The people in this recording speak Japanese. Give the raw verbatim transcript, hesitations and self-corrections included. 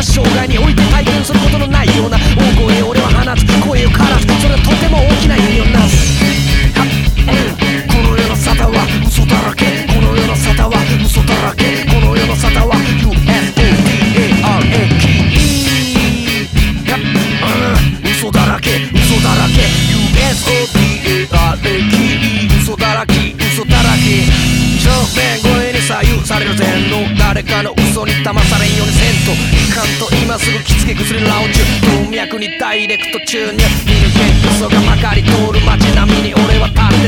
な生涯において体験することのないような大声を俺は放つ、声をからす、それはとても大きな意味をなす。はっ、うん、この世の沙汰は嘘だらけ、この世の沙汰は嘘だらけ、この世の沙汰は ユーエスオーディーエーアールエーケーイー、はっ、うん、嘘だらけ嘘だらけ ユーエスオーディーエーアールエーケーイー、嘘だらけ嘘だらけ、正面声に左右される全能、誰かの嘘に騙されんようにせんといかんと、今すぐ着付け薬ラウンジ動脈にダイレクト注入、見抜け嘘がまかり通る街並みに俺は立って